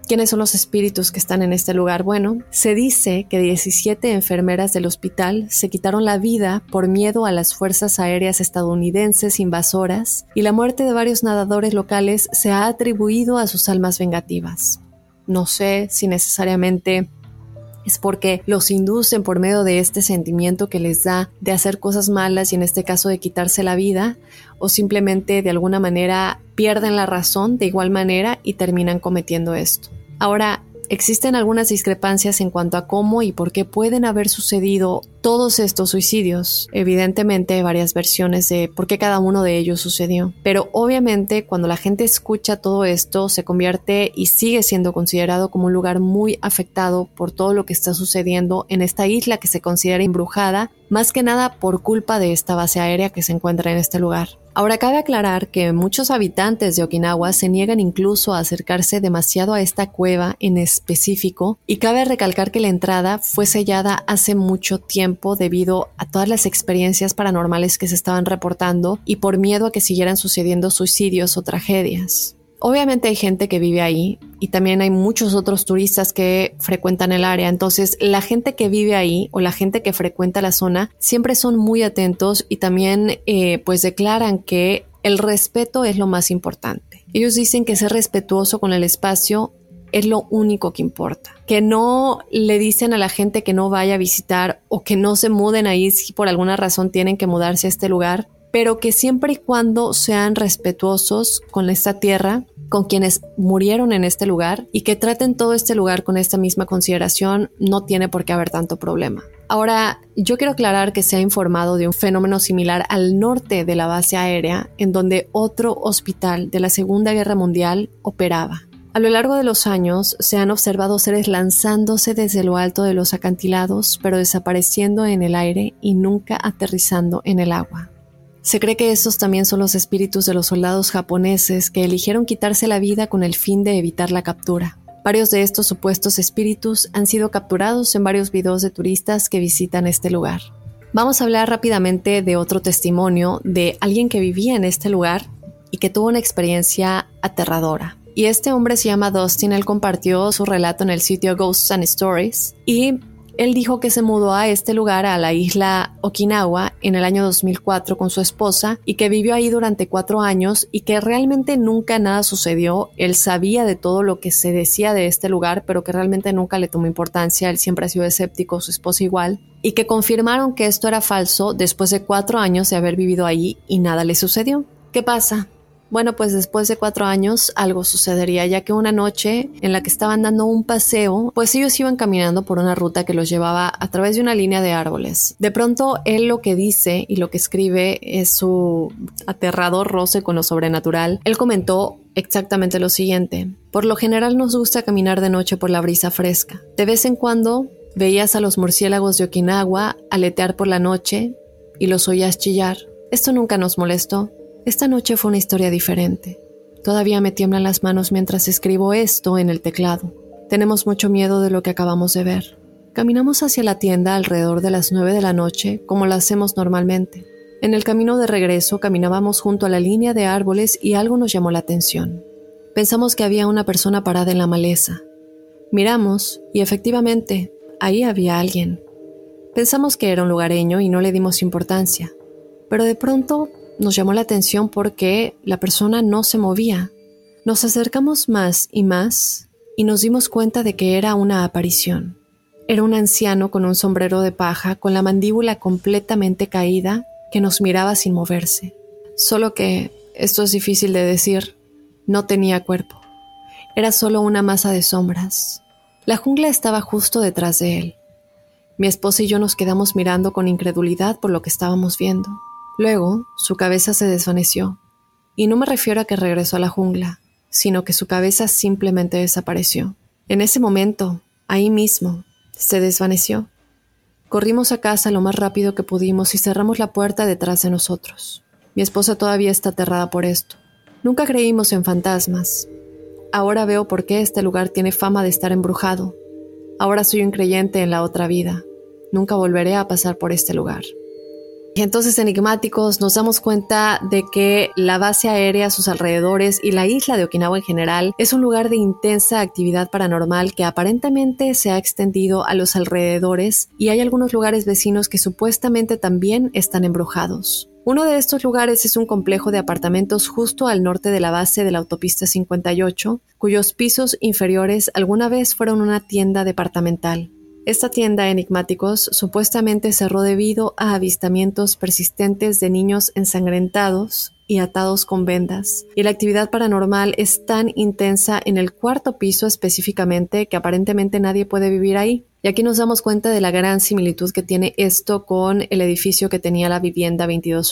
¿Quiénes son los espíritus que están en este lugar? Bueno, se dice que 17 enfermeras del hospital se quitaron la vida por miedo a las fuerzas aéreas estadounidenses invasoras, y la muerte de varios nadadores locales se ha atribuido a sus almas vengativas. No sé si necesariamente es porque los inducen por medio de este sentimiento que les da de hacer cosas malas y en este caso de quitarse la vida, o simplemente de alguna manera pierden la razón de igual manera y terminan cometiendo esto. Ahora, existen algunas discrepancias en cuanto a cómo y por qué pueden haber sucedido todos estos suicidios. Evidentemente hay varias versiones de por qué cada uno de ellos sucedió. Pero obviamente cuando la gente escucha todo esto se convierte y sigue siendo considerado como un lugar muy afectado por todo lo que está sucediendo en esta isla que se considera embrujada, más que nada por culpa de esta base aérea que se encuentra en este lugar. Ahora cabe aclarar que muchos habitantes de Okinawa se niegan incluso a acercarse demasiado a esta cueva en específico, y cabe recalcar que la entrada fue sellada hace mucho tiempo debido a todas las experiencias paranormales que se estaban reportando y por miedo a que siguieran sucediendo suicidios o tragedias. Obviamente hay gente que vive ahí y también hay muchos otros turistas que frecuentan el área, entonces la gente que vive ahí o la gente que frecuenta la zona siempre son muy atentos y también pues declaran que el respeto es lo más importante. Ellos dicen que ser respetuoso con el espacio es lo único que importa. Que no le dicen a la gente que no vaya a visitar o que no se muden ahí si por alguna razón tienen que mudarse a este lugar, pero que siempre y cuando sean respetuosos con esta tierra, con quienes murieron en este lugar, y que traten todo este lugar con esta misma consideración, no tiene por qué haber tanto problema. Ahora, yo quiero aclarar que se ha informado de un fenómeno similar al norte de la base aérea, en donde otro hospital de la Segunda Guerra Mundial operaba. A lo largo de los años se han observado seres lanzándose desde lo alto de los acantilados, pero desapareciendo en el aire y nunca aterrizando en el agua. Se cree que estos también son los espíritus de los soldados japoneses que eligieron quitarse la vida con el fin de evitar la captura. Varios de estos supuestos espíritus han sido capturados en varios videos de turistas que visitan este lugar. Vamos a hablar rápidamente de otro testimonio de alguien que vivía en este lugar y que tuvo una experiencia aterradora. Y este hombre se llama Dustin. Él compartió su relato en el sitio Ghosts and Stories y él dijo que se mudó a este lugar, a la isla Okinawa, en el año 2004 con su esposa y que vivió ahí durante 4 años y que realmente nunca nada sucedió. Él sabía de todo lo que se decía de este lugar, pero que realmente nunca le tomó importancia. Él siempre ha sido escéptico, su esposa igual, y que confirmaron que esto era falso después de 4 años de haber vivido ahí y nada le sucedió. ¿Qué pasa? Bueno, pues después de 4 años algo sucedería, ya que una noche en la que estaban dando un paseo, pues ellos iban caminando por una ruta que los llevaba a través de una línea de árboles. De pronto él lo que dice y lo que escribe es su aterrador roce con lo sobrenatural. Él comentó exactamente lo siguiente: por lo general nos gusta caminar de noche por la brisa fresca. De vez en cuando veías a los murciélagos de Okinawa aletear por la noche y los oías chillar. Esto nunca nos molestó. Esta noche fue una historia diferente. Todavía me tiemblan las manos mientras escribo esto en el teclado. Tenemos mucho miedo de lo que acabamos de ver. Caminamos hacia la tienda alrededor de las 9 de la noche, como lo hacemos normalmente. En el camino de regreso caminábamos junto a la línea de árboles y algo nos llamó la atención. Pensamos que había una persona parada en la maleza. Miramos y efectivamente, ahí había alguien. Pensamos que era un lugareño y no le dimos importancia. Pero de pronto nos llamó la atención porque la persona no se movía. Nos acercamos más y nos dimos cuenta de que era una aparición. Era un anciano con un sombrero de paja, con la mandíbula completamente caída, que nos miraba sin moverse. Solo que, esto es difícil de decir, no tenía cuerpo. Era solo una masa de sombras. La jungla estaba justo detrás de él. Mi esposa y yo nos quedamos mirando con incredulidad por lo que estábamos viendo. Luego, su cabeza se desvaneció, y no me refiero a que regresó a la jungla, sino que su cabeza simplemente desapareció. En ese momento, ahí mismo, se desvaneció. Corrimos a casa lo más rápido que pudimos y cerramos la puerta detrás de nosotros. Mi esposa todavía está aterrada por esto. Nunca creímos en fantasmas. Ahora veo por qué este lugar tiene fama de estar embrujado. Ahora soy un creyente en la otra vida. Nunca volveré a pasar por este lugar. Entonces, enigmáticos, nos damos cuenta de que la base aérea, sus alrededores y la isla de Okinawa en general es un lugar de intensa actividad paranormal que aparentemente se ha extendido a los alrededores y hay algunos lugares vecinos que supuestamente también están embrujados. Uno de estos lugares es un complejo de apartamentos justo al norte de la base de la autopista 58, cuyos pisos inferiores alguna vez fueron una tienda departamental. Esta tienda, enigmáticos, supuestamente cerró debido a avistamientos persistentes de niños ensangrentados y atados con vendas. Y la actividad paranormal es tan intensa en el cuarto piso específicamente que aparentemente nadie puede vivir ahí. Y aquí nos damos cuenta de la gran similitud que tiene esto con el edificio que tenía la vivienda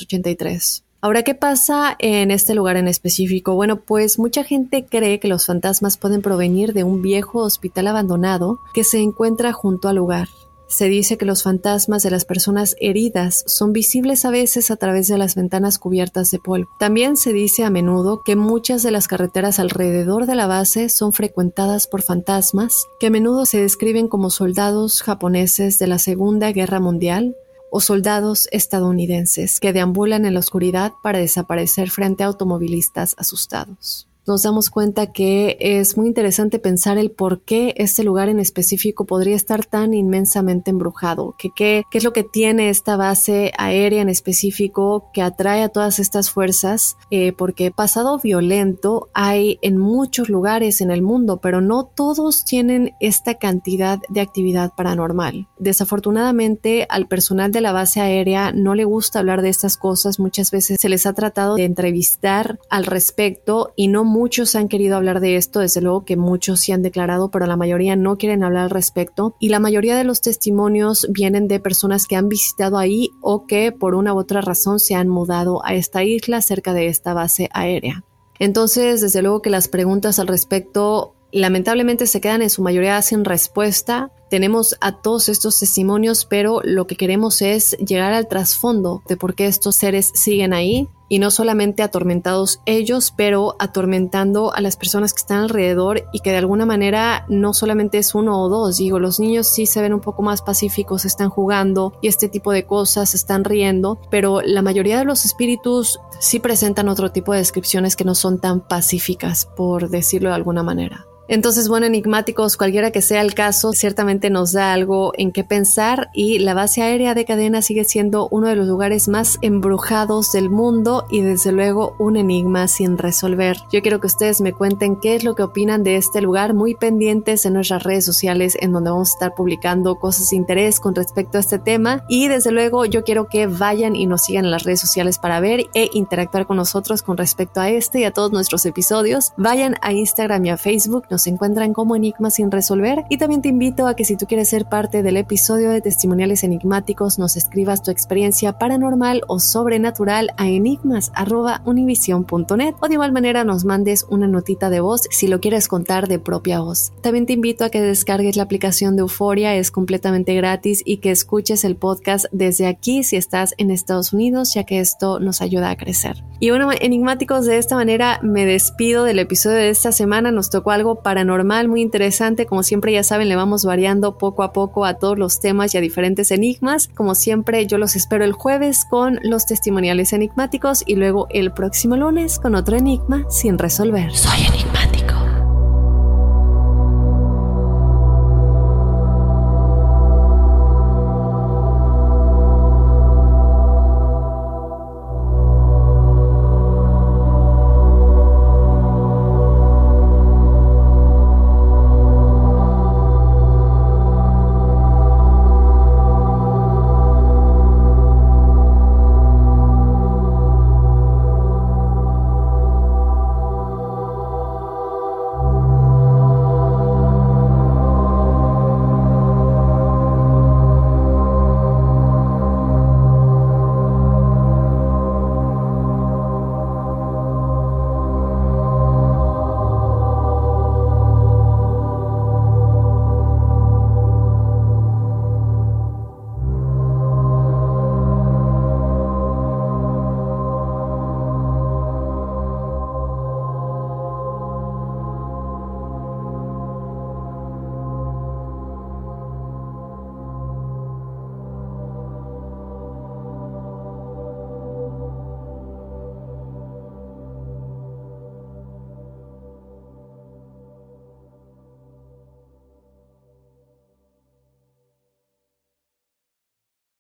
2283. Ahora, ¿qué pasa en este lugar en específico? Bueno, pues mucha gente cree que los fantasmas pueden provenir de un viejo hospital abandonado que se encuentra junto al lugar. Se dice que los fantasmas de las personas heridas son visibles a veces a través de las ventanas cubiertas de polvo. También se dice a menudo que muchas de las carreteras alrededor de la base son frecuentadas por fantasmas que a menudo se describen como soldados japoneses de la Segunda Guerra Mundial o soldados estadounidenses que deambulan en la oscuridad para desaparecer frente a automovilistas asustados. Nos damos cuenta que es muy interesante pensar el por qué este lugar en específico podría estar tan inmensamente embrujado. ¿Qué es lo que tiene esta base aérea en específico que atrae a todas estas fuerzas? Porque pasado violento hay en muchos lugares en el mundo, pero no todos tienen esta cantidad de actividad paranormal. Desafortunadamente, al personal de la base aérea no le gusta hablar de estas cosas. Muchas veces se les ha tratado de entrevistar al respecto y no muchos han querido hablar de esto. Desde luego que muchos sí han declarado, pero la mayoría no quieren hablar al respecto. Y la mayoría de los testimonios vienen de personas que han visitado ahí o que por una u otra razón se han mudado a esta isla cerca de esta base aérea. Entonces, desde luego que las preguntas al respecto lamentablemente se quedan en su mayoría sin respuesta. Tenemos a todos estos testimonios, pero lo que queremos es llegar al trasfondo de por qué estos seres siguen ahí y no solamente atormentados ellos, pero atormentando a las personas que están alrededor y que de alguna manera no solamente es uno o dos. Digo, los niños sí se ven un poco más pacíficos, están jugando y este tipo de cosas, se están riendo, pero la mayoría de los espíritus sí presentan otro tipo de descripciones que no son tan pacíficas, por decirlo de alguna manera. Entonces, bueno, enigmáticos, cualquiera que sea el caso, ciertamente nos da algo en qué pensar y la base aérea de Cadena sigue siendo uno de los lugares más embrujados del mundo y desde luego un enigma sin resolver. Yo quiero que ustedes me cuenten qué es lo que opinan de este lugar, muy pendientes en nuestras redes sociales en donde vamos a estar publicando cosas de interés con respecto a este tema y desde luego yo quiero que vayan y nos sigan en las redes sociales para ver e interactuar con nosotros con respecto a este y a todos nuestros episodios. Vayan a Instagram y a Facebook, nos encuentran como Enigmas sin resolver y también te invito a que si tú quieres ser parte del episodio de Testimoniales Enigmáticos nos escribas tu experiencia paranormal o sobrenatural a enigmas@univision.net o de igual manera nos mandes una notita de voz si lo quieres contar de propia voz. También te invito a que descargues la aplicación de Euforia, es completamente gratis y que escuches el podcast desde aquí si estás en Estados Unidos, ya que esto nos ayuda a crecer. Y bueno, enigmáticos, de esta manera me despido del episodio de esta semana. Nos tocó algo paranormal muy interesante. Como siempre, ya saben, le vamos variando poco a poco a todos los temas y a diferentes enigmas. Como siempre, yo los espero el jueves con los testimoniales enigmáticos y luego el próximo lunes con otro enigma sin resolver. Soy enigmático.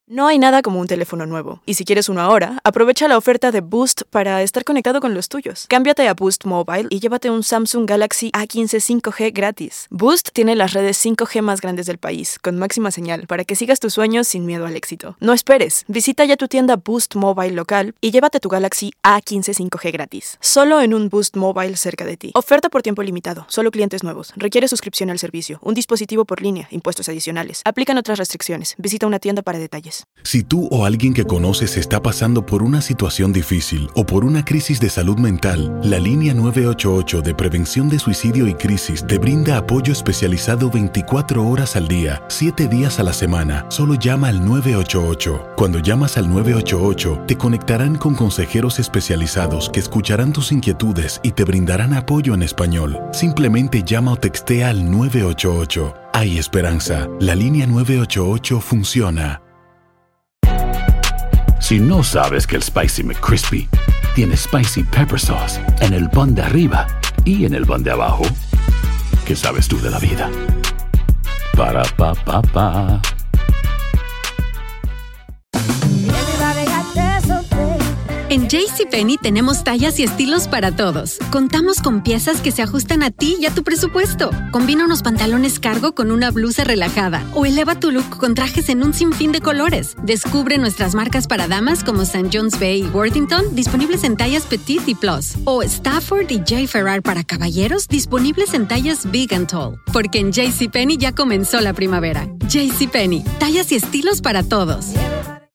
No hay nada como un teléfono nuevo, y si quieres uno ahora, aprovecha la oferta de Boost para estar conectado con los tuyos. Cámbiate a Boost Mobile y llévate un Samsung Galaxy A15 5G gratis. Boost tiene las redes 5G más grandes del país, con máxima señal, para que sigas tus sueños sin miedo al éxito. No esperes, visita ya tu tienda Boost Mobile local y llévate tu Galaxy A15 5G gratis. Solo en un Boost Mobile cerca de ti. Oferta por tiempo limitado, solo clientes nuevos. Requiere suscripción al servicio, un dispositivo por línea, impuestos adicionales. Aplican otras restricciones. Visita una tienda para detalles. Si tú o alguien que conoces está pasando por una situación difícil o por una crisis de salud mental, la línea 988 de prevención de suicidio y crisis te brinda apoyo especializado 24 horas al día, 7 días a la semana. Solo llama al 988. Cuando llamas al 988, te conectarán con consejeros especializados que escucharán tus inquietudes y te brindarán apoyo en español. Simplemente llama o textea al 988. Hay esperanza. La línea 988 funciona. Si no sabes que el Spicy McCrispy tiene Spicy Pepper Sauce en el pan de arriba y en el pan de abajo, ¿qué sabes tú de la vida? Para, pa, pa, pa. En JCPenney tenemos tallas y estilos para todos. Contamos con piezas que se ajustan a ti y a tu presupuesto. Combina unos pantalones cargo con una blusa relajada o eleva tu look con trajes en un sinfín de colores. Descubre nuestras marcas para damas como St. John's Bay y Worthington, disponibles en tallas Petite y Plus. O Stafford y J. Ferrar para caballeros, disponibles en tallas Big and Tall. Porque en JCPenney ya comenzó la primavera. JCPenney, tallas y estilos para todos.